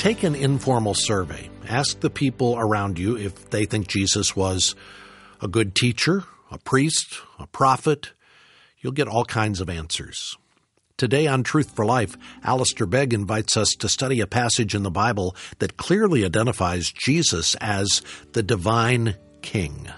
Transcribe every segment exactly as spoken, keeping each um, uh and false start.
Take an informal survey. Ask the people around you if they think Jesus was a good teacher, a priest, a prophet. You'll get all kinds of answers. Today on Truth for Life, Alistair Begg invites us to study a passage in the Bible that clearly identifies Jesus as the divine King.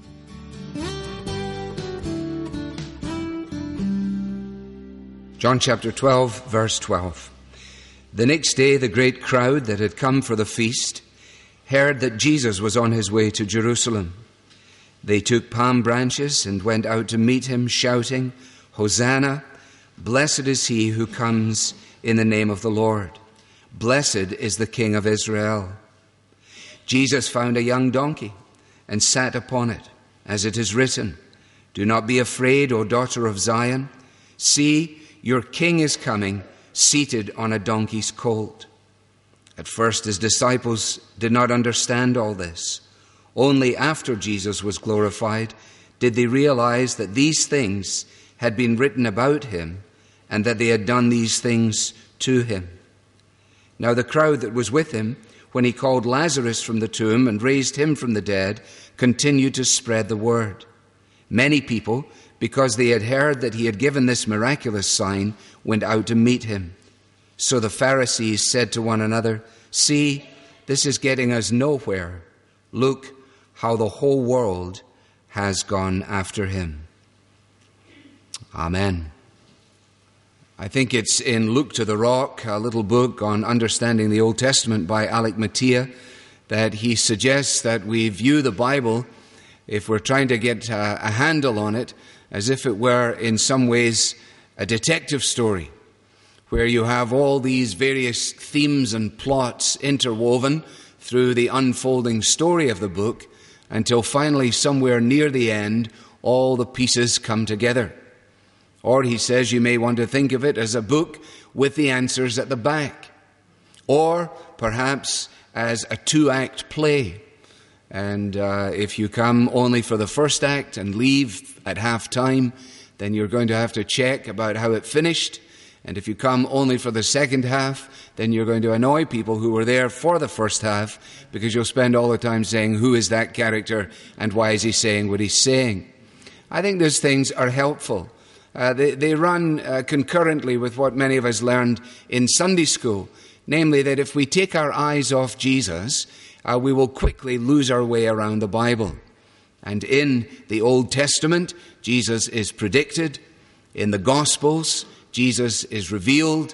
John chapter twelve, verse twelve. The next day the great crowd that had come for the feast heard that Jesus was on his way to Jerusalem. They took palm branches and went out to meet him, shouting, "Hosanna! Blessed is he who comes in the name of the Lord. Blessed is the King of Israel." Jesus found a young donkey and sat upon it, as it is written, "Do not be afraid, O daughter of Zion. See, your king is coming, seated on a donkey's colt." At first his disciples did not understand all this. Only after Jesus was glorified did they realize that these things had been written about him and that they had done these things to him. Now the crowd that was with him when he called Lazarus from the tomb and raised him from the dead continued to spread the word. Many people, because they had heard that he had given this miraculous sign, went out to meet him. So the Pharisees said to one another, "See, this is getting us nowhere. Look how the whole world has gone after him." Amen. I think it's in Look to the Rock, a little book on understanding the Old Testament by Alec Mattia, that he suggests that we view the Bible, if we're trying to get a, a handle on it, as if it were in some ways a detective story, where you have all these various themes and plots interwoven through the unfolding story of the book, until finally somewhere near the end, all the pieces come together. Or he says you may want to think of it as a book with the answers at the back. Or perhaps as a two-act play. And uh, if you come only for the first act and leave at half-time, then you're going to have to check about how it finished. And if you come only for the second half, then you're going to annoy people who were there for the first half, because you'll spend all the time saying, who is that character and why is he saying what he's saying? I think those things are helpful. Uh, they, they run uh, concurrently with what many of us learned in Sunday school, namely that if we take our eyes off Jesus, uh, we will quickly lose our way around the Bible. And in the Old Testament, Jesus is predicted. In the Gospels, Jesus is revealed.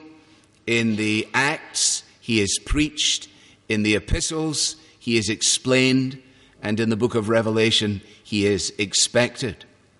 In the Acts, he is preached. In the Epistles, he is explained. And in the book of Revelation, he is expected.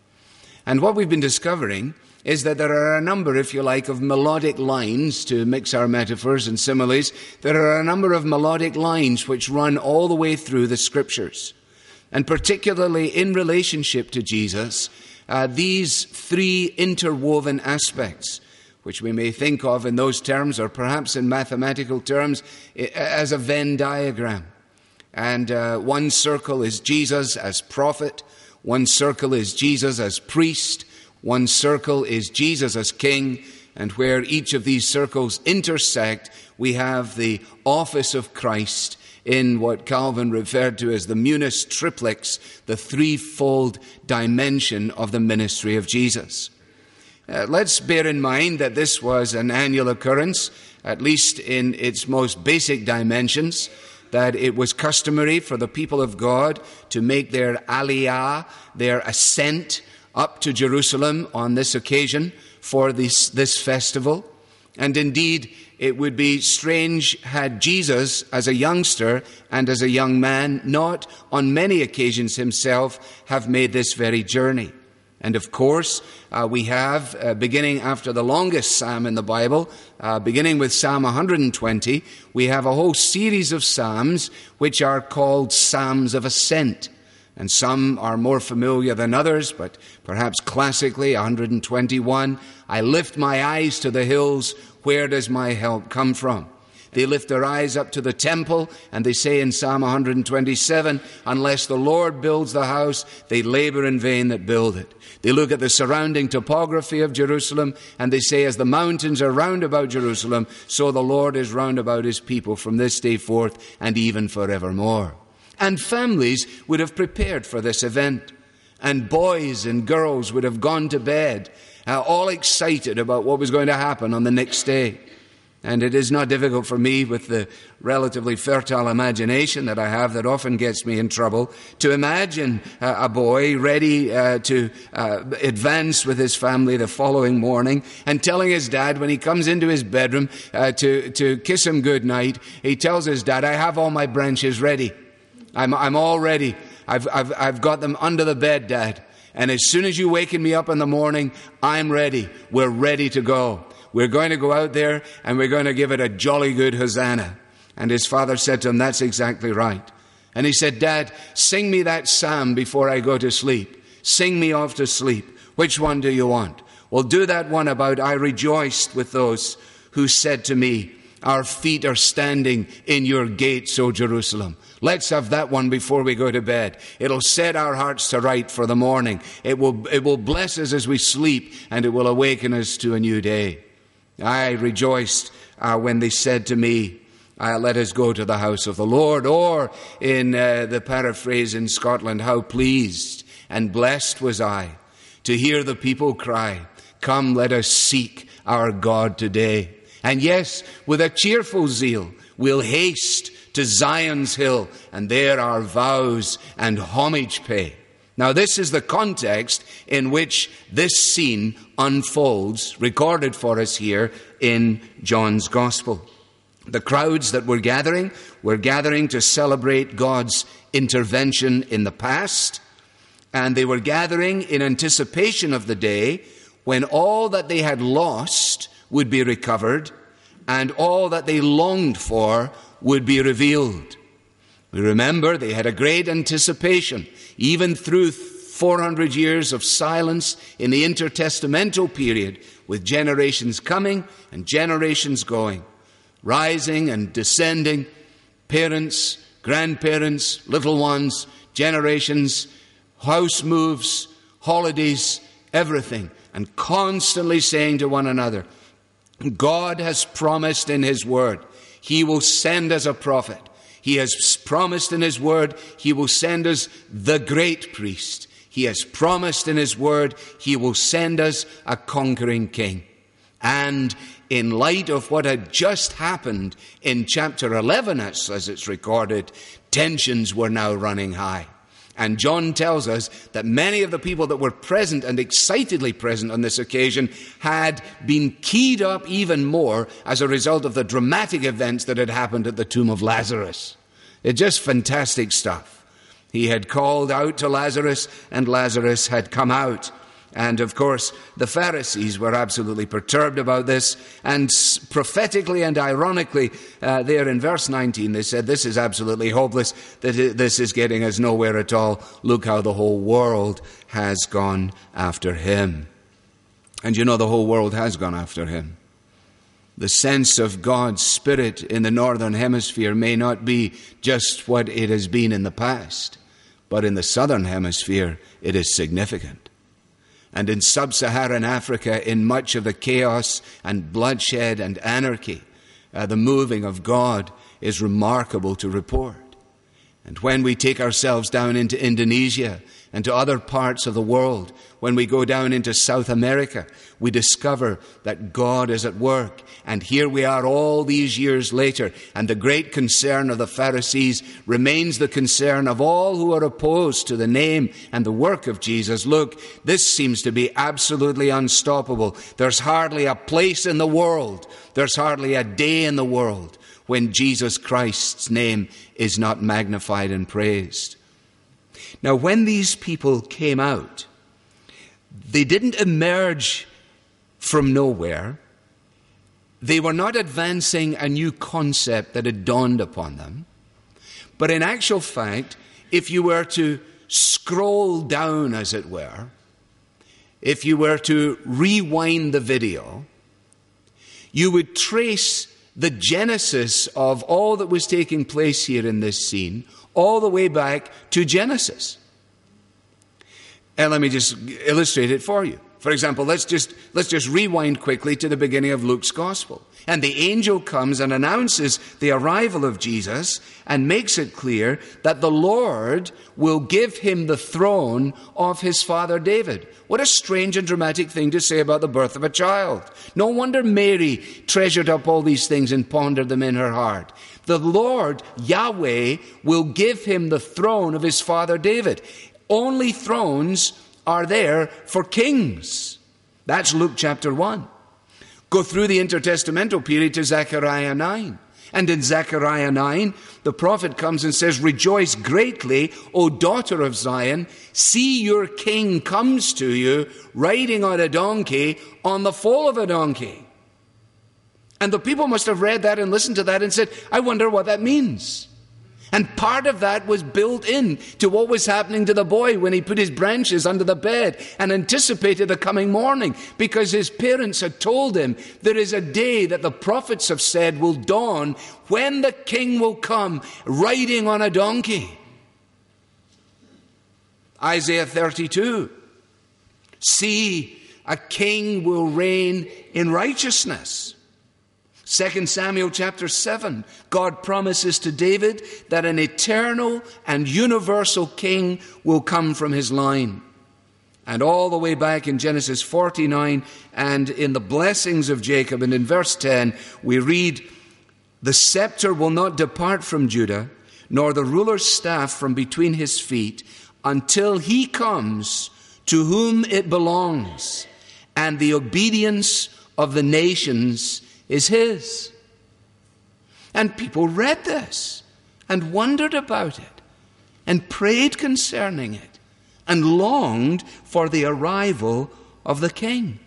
And what we've been discovering is that there are a number, if you like, of melodic lines, to mix our metaphors and similes. There are a number of melodic lines which run all the way through the Scriptures. And particularly in relationship to Jesus, uh, these three interwoven aspects, which we may think of in those terms, or perhaps in mathematical terms, as a Venn diagram. And uh, one circle is Jesus as prophet, one circle is Jesus as priest, one circle is Jesus as king, and where each of these circles intersect, we have the office of Christ in what Calvin referred to as the munus triplex, the threefold dimension of the ministry of Jesus. Uh, let's bear in mind that this was an annual occurrence, at least in its most basic dimensions, that it was customary for the people of God to make their aliyah, their ascent up to Jerusalem on this occasion for this, this festival. And indeed, it would be strange had Jesus, as a youngster and as a young man, not on many occasions himself have made this very journey. And of course, uh, we have, uh, beginning after the longest psalm in the Bible, uh, beginning with Psalm one hundred twenty, we have a whole series of psalms which are called Psalms of Ascent. And some are more familiar than others, but perhaps classically, one hundred twenty-one, I lift my eyes to the hills, where does my help come from? They lift their eyes up to the temple, and they say in Psalm one twenty-seven, unless the Lord builds the house, they labor in vain that build it. They look at the surrounding topography of Jerusalem, and they say, as the mountains are round about Jerusalem, so the Lord is round about his people from this day forth and even forevermore. And families would have prepared for this event, and boys and girls would have gone to bed, uh, all excited about what was going to happen on the next day. And it is not difficult for me, with the relatively fertile imagination that I have that often gets me in trouble, to imagine uh, a boy ready uh, to uh, advance with his family the following morning and telling his dad when he comes into his bedroom uh, to, to kiss him goodnight, he tells his dad, I have all my branches ready. I'm, I'm all ready. I've, I've, I've got them under the bed, Dad. And as soon as you waken me up in the morning, I'm ready. We're ready to go. We're going to go out there and we're going to give it a jolly good hosanna. And his father said to him, that's exactly right. And he said, Dad, sing me that psalm before I go to sleep. Sing me off to sleep. Which one do you want? Well, do that one about, I rejoiced with those who said to me, our feet are standing in your gates, O Jerusalem. Let's have that one before we go to bed. It'll set our hearts to right for the morning. It will, it will bless us as we sleep, and it will awaken us to a new day. I rejoiced uh, when they said to me, uh, let us go to the house of the Lord. Or in uh, the paraphrase in Scotland, how pleased and blessed was I to hear the people cry, come, let us seek our God today. And yes, with a cheerful zeal, we'll haste to Zion's hill, and there our vows and homage pay. Now, this is the context in which this scene unfolds, recorded for us here in John's Gospel. The crowds that were gathering were gathering to celebrate God's intervention in the past, and they were gathering in anticipation of the day when all that they had lost would be recovered, and all that they longed for would be revealed. We remember they had a great anticipation, even through four hundred years of silence in the intertestamental period, with generations coming and generations going, rising and descending, parents, grandparents, little ones, generations, house moves, holidays, everything, and constantly saying to one another, God has promised in his word, he will send us a prophet. He has promised in his word, he will send us the great priest. He has promised in his word, he will send us a conquering king. And in light of what had just happened in chapter eleven, as, as it's recorded, tensions were now running high. And John tells us that many of the people that were present and excitedly present on this occasion had been keyed up even more as a result of the dramatic events that had happened at the tomb of Lazarus. It's just fantastic stuff. He had called out to Lazarus, and Lazarus had come out. And of course, the Pharisees were absolutely perturbed about this. And prophetically and ironically, uh, there in verse nineteen, they said, this is absolutely hopeless, that this is getting us nowhere at all. Look how the whole world has gone after him. And you know, the whole world has gone after him. The sense of God's Spirit in the northern hemisphere may not be just what it has been in the past, but in the southern hemisphere, it is significant. And in sub-Saharan Africa, in much of the chaos and bloodshed and anarchy, uh, the moving of God is remarkable to report. And when we take ourselves down into Indonesia and to other parts of the world, when we go down into South America, we discover that God is at work. And here we are all these years later, and the great concern of the Pharisees remains the concern of all who are opposed to the name and the work of Jesus. Look, this seems to be absolutely unstoppable. There's hardly a place in the world, there's hardly a day in the world when Jesus Christ's name is not magnified and praised. Now, when these people came out, they didn't emerge from nowhere. They were not advancing a new concept that had dawned upon them. But in actual fact, if you were to scroll down, as it were, if you were to rewind the video, you would trace the genesis of all that was taking place here in this scene, all the way back to Genesis. And let me just illustrate it for you. For example, let's just, let's just rewind quickly to the beginning of Luke's Gospel. And the angel comes and announces the arrival of Jesus and makes it clear that the Lord will give him the throne of his father David. What a strange and dramatic thing to say about the birth of a child. No wonder Mary treasured up all these things and pondered them in her heart. The Lord, Yahweh, will give him the throne of his father David. Only thrones are there for kings. That's Luke chapter one. Go through the intertestamental period to Zechariah nine. And in Zechariah nine, the prophet comes and says, "Rejoice greatly, O daughter of Zion. See, your king comes to you, riding on a donkey, on the foal of a donkey." And the people must have read that and listened to that and said, "I wonder what that means." And part of that was built in to what was happening to the boy when he put his branches under the bed and anticipated the coming morning, because his parents had told him there is a day that the prophets have said will dawn when the king will come riding on a donkey. Isaiah thirty-two. See, a king will reign in righteousness. Second Samuel chapter seven, God promises to David that an eternal and universal king will come from his line. And all the way back in Genesis forty-nine and in the blessings of Jacob, and in verse ten, we read, "The scepter will not depart from Judah, nor the ruler's staff from between his feet, until he comes to whom it belongs, and the obedience of the nations is his." And people read this and wondered about it and prayed concerning it and longed for the arrival of the king.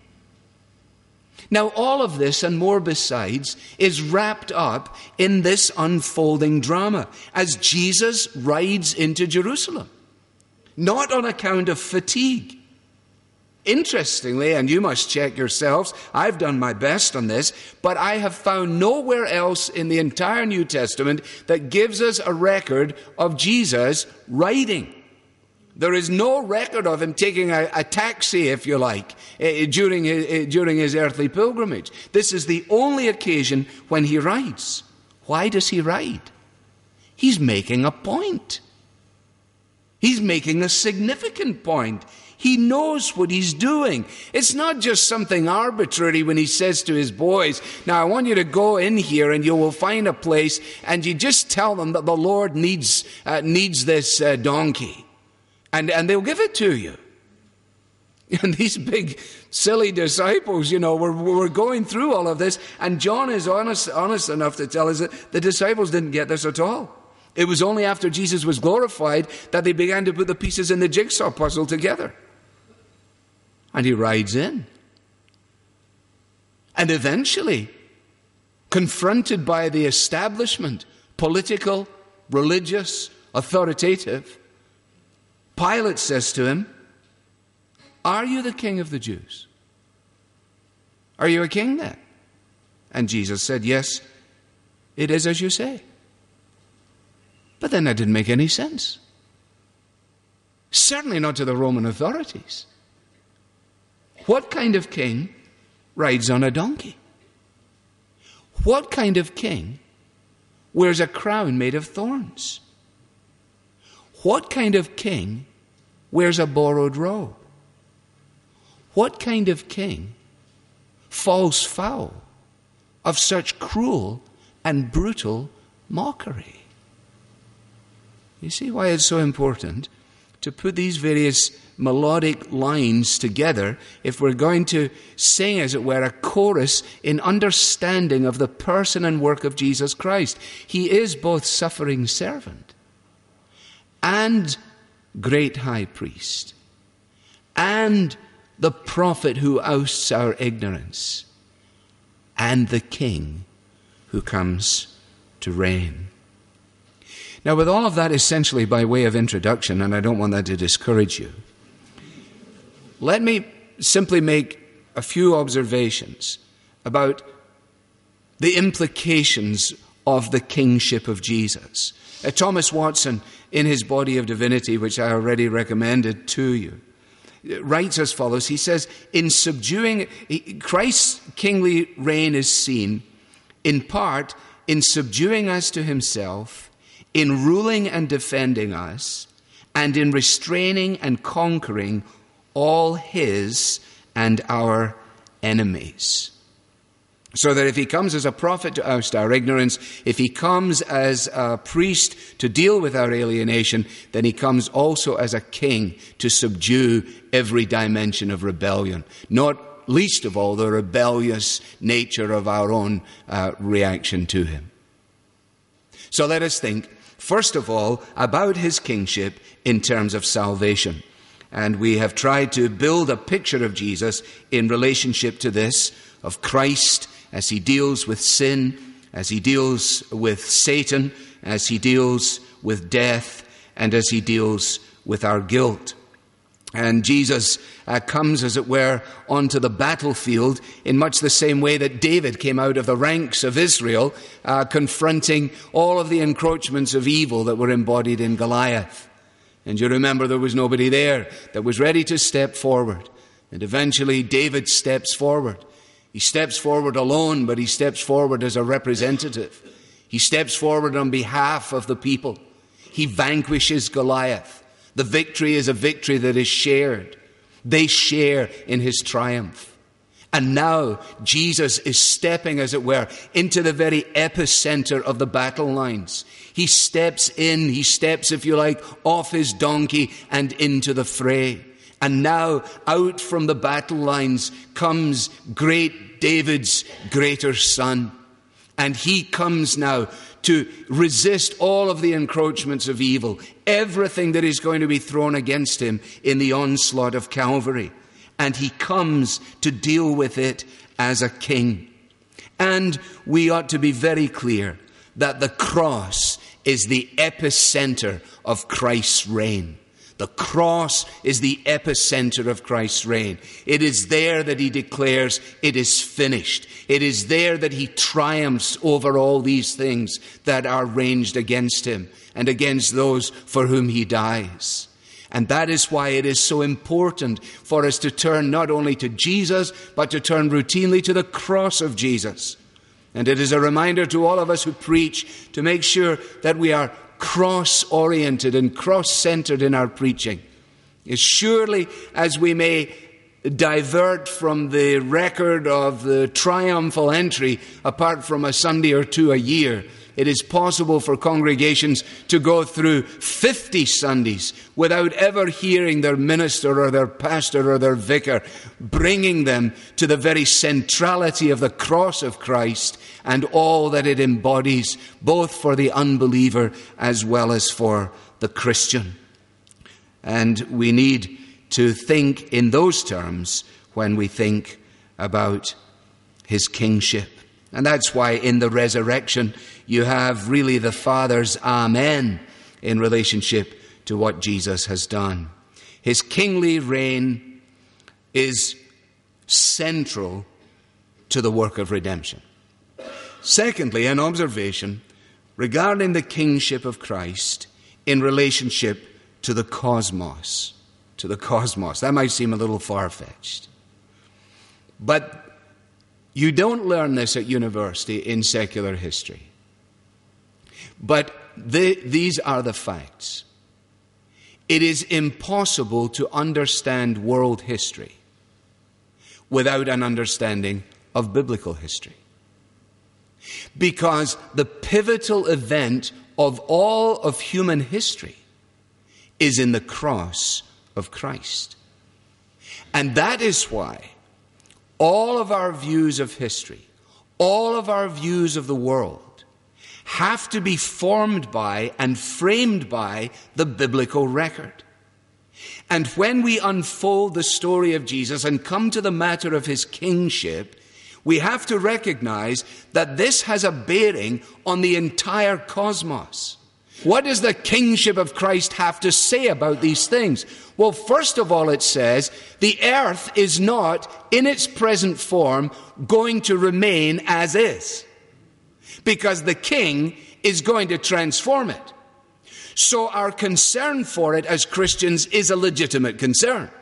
Now, all of this and more besides is wrapped up in this unfolding drama as Jesus rides into Jerusalem, not on account of fatigue. Interestingly, and you must check yourselves, I've done my best on this, but I have found nowhere else in the entire New Testament that gives us a record of Jesus riding. There is no record of him taking a, a taxi, if you like, uh, during, uh, during his earthly pilgrimage. This is the only occasion when he rides. Why does he ride? He's making a point. He's making a significant point. He knows what he's doing. It's not just something arbitrary when he says to his boys, "Now I want you to go in here and you will find a place," and you just tell them that the Lord needs uh, needs this uh, donkey. And, and they'll give it to you. And these big, silly disciples, you know, were, were going through all of this. And John is honest, honest enough to tell us that the disciples didn't get this at all. It was only after Jesus was glorified that they began to put the pieces in the jigsaw puzzle together. And he rides in. And eventually, confronted by the establishment, political, religious, authoritative, Pilate says to him, "Are you the king of the Jews? Are you a king then?" And Jesus said, "Yes, it is as you say." But then that didn't make any sense. Certainly not to the Roman authorities. What kind of king rides on a donkey? What kind of king wears a crown made of thorns? What kind of king wears a borrowed robe? What kind of king falls foul of such cruel and brutal mockery? You see why it's so important to put these various melodic lines together if we're going to sing, as it were, a chorus in understanding of the person and work of Jesus Christ. He is both suffering servant and great high priest and the prophet who ousts our ignorance and the king who comes to reign. Now, with all of that essentially by way of introduction, and I don't want that to discourage you, let me simply make a few observations about the implications of the kingship of Jesus. Uh, Thomas Watson, in his Body of Divinity, which I already recommended to you, writes as follows. He says, in subduing, Christ's kingly reign is seen in part in subduing us to himself, in ruling and defending us, and in restraining and conquering all his and our enemies. So that if he comes as a prophet to oust our ignorance, if he comes as a priest to deal with our alienation, then he comes also as a king to subdue every dimension of rebellion, not least of all the rebellious nature of our own uh, reaction to him. So let us think, first of all, about his kingship in terms of salvation. And we have tried to build a picture of Jesus in relationship to this, of Christ as he deals with sin, as he deals with Satan, as he deals with death, and as he deals with our guilt. And Jesus uh, comes, as it were, onto the battlefield in much the same way that David came out of the ranks of Israel, uh, confronting all of the encroachments of evil that were embodied in Goliath. And you remember there was nobody there that was ready to step forward. And eventually David steps forward. He steps forward alone, but he steps forward as a representative. He steps forward on behalf of the people. He vanquishes Goliath. The victory is a victory that is shared. They share in his triumph. And now Jesus is stepping, as it were, into the very epicenter of the battle lines. He steps in, he steps, if you like, off his donkey and into the fray. And now out from the battle lines comes great David's greater son. And he comes now to resist all of the encroachments of evil, everything that is going to be thrown against him in the onslaught of Calvary. And he comes to deal with it as a king. And we ought to be very clear that the cross is the epicenter of Christ's reign. The cross is the epicenter of Christ's reign. It is there that he declares it is finished. It is there that he triumphs over all these things that are ranged against him and against those for whom he dies. And that is why it is so important for us to turn not only to Jesus, but to turn routinely to the cross of Jesus. And it is a reminder to all of us who preach to make sure that we are cross-oriented and cross-centered in our preaching. As surely as we may divert from the record of the triumphal entry apart from a Sunday or two a year, it is possible for congregations to go through fifty Sundays without ever hearing their minister or their pastor or their vicar bringing them to the very centrality of the cross of Christ and all that it embodies, both for the unbeliever as well as for the Christian. And we need to think in those terms when we think about his kingship. And that's why in the resurrection you have really the Father's amen in relationship to what Jesus has done. His kingly reign is central to the work of redemption. Secondly, an observation regarding the kingship of Christ in relationship to the cosmos. To the cosmos. That might seem a little far-fetched. But you don't learn this at university in secular history. But the, these are the facts. It is impossible to understand world history without an understanding of biblical history. Because the pivotal event of all of human history is in the cross of Christ. And that is why all of our views of history, all of our views of the world, have to be formed by and framed by the biblical record. And when we unfold the story of Jesus and come to the matter of his kingship, we have to recognize that this has a bearing on the entire cosmos. What does the kingship of Christ have to say about these things? Well, first of all, it says the earth is not, in its present form, going to remain as is. because the king is going to transform it. So our concern for it as Christians is a legitimate concern,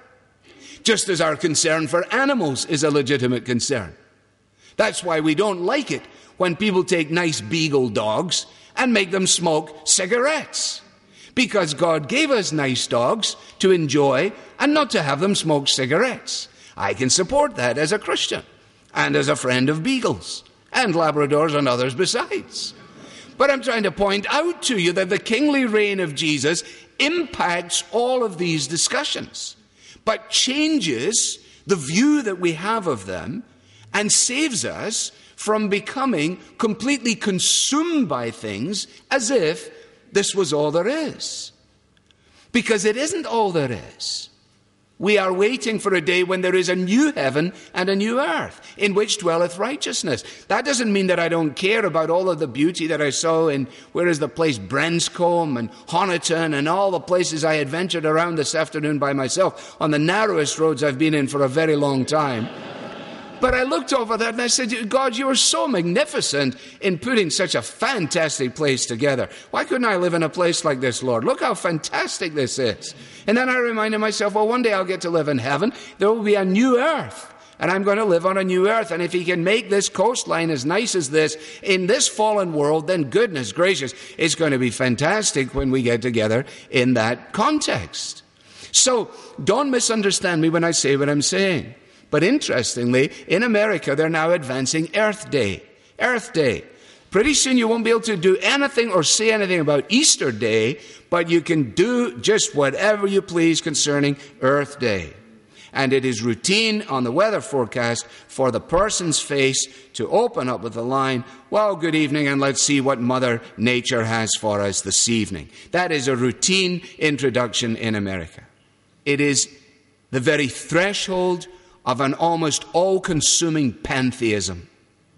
just as our concern for animals is a legitimate concern. That's why we don't like it when people take nice beagle dogs and make them smoke cigarettes, because God gave us nice dogs to enjoy and not to have them smoke cigarettes. I can support that as a Christian and as a friend of beagles and Labradors and others besides. But I'm trying to point out to you that the kingly reign of Jesus impacts all of these discussions, but changes the view that we have of them and saves us from becoming completely consumed by things as if this was all there is. Because it isn't all there is. We are waiting for a day when there is a new heaven and a new earth in which dwelleth righteousness. That doesn't mean that I don't care about all of the beauty that I saw in, where is the place, Branscombe and Honiton and all the places I had ventured around this afternoon by myself on the narrowest roads I've been in for a very long time. But I looked over that and I said, God, you are so magnificent in putting such a fantastic place together. Why couldn't I live in a place like this, Lord? Look how fantastic this is. And then I reminded myself, well, one day I'll get to live in heaven. There will be a new earth, and I'm going to live on a new earth. And if he can make this coastline as nice as this in this fallen world, then goodness gracious, it's going to be fantastic when we get together in that context. So don't misunderstand me when I say what I'm saying. But interestingly, in America, they're now advancing Earth Day. Earth Day. Pretty soon you won't be able to do anything or say anything about Easter Day, but you can do just whatever you please concerning Earth Day. And it is routine on the weather forecast for the person's face to open up with the line, well, good evening, and let's see what Mother Nature has for us this evening. That is a routine introduction in America. It is the very threshold of an almost all-consuming pantheism.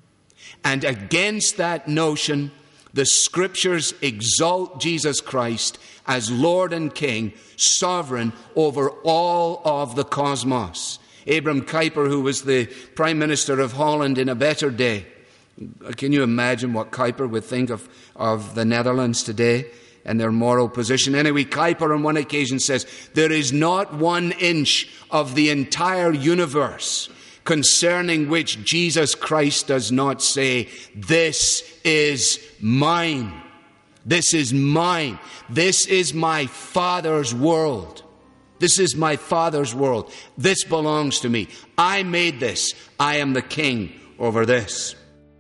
And against that notion, the Scriptures exalt Jesus Christ as Lord and King, sovereign over all of the cosmos. Abram Kuyper, who was the Prime Minister of Holland in a better day, can you imagine what Kuyper would think of, of the Netherlands today and their moral position? Anyway, Kuyper on one occasion says, there is not one inch of the entire universe concerning which Jesus Christ does not say, this is mine. This is mine. This is my Father's world. This is my Father's world. This belongs to me. I made this. I am the king over this.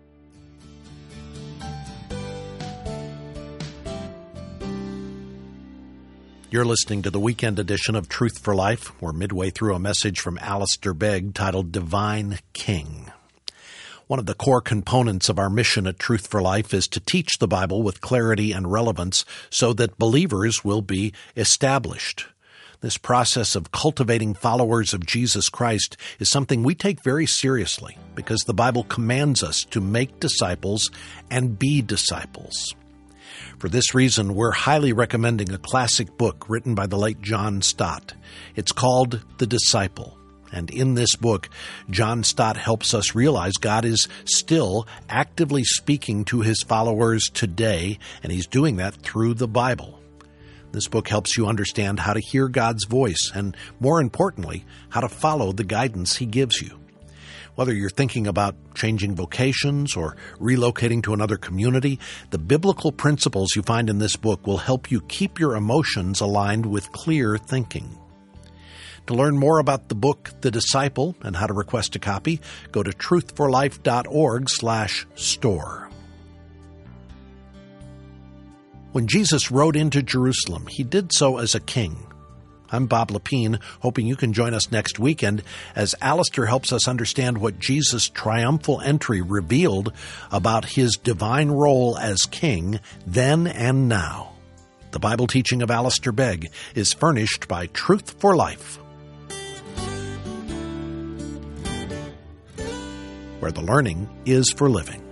You're listening to the weekend edition of Truth for Life. We're midway through a message from Alistair Begg titled Divine King. One of the core components of our mission at Truth for Life is to teach the Bible with clarity and relevance so that believers will be established. This process of cultivating followers of Jesus Christ is something we take very seriously because the Bible commands us to make disciples and be disciples. For this reason, we're highly recommending a classic book written by the late John Stott. It's called The Disciple. And in this book, John Stott helps us realize God is still actively speaking to his followers today, and he's doing that through the Bible. This book helps you understand how to hear God's voice and, more importantly, how to follow the guidance he gives you. Whether you're thinking about changing vocations or relocating to another community, the biblical principles you find in this book will help you keep your emotions aligned with clear thinking. To learn more about the book, The Disciple, and how to request a copy, go to truthforlife.org slash store. When Jesus rode into Jerusalem, he did so as a king. I'm Bob Lepine, hoping you can join us next weekend as Alistair helps us understand what Jesus' triumphal entry revealed about his divine role as king then and now. The Bible teaching of Alistair Begg is furnished by Truth for Life, where the learning is for living.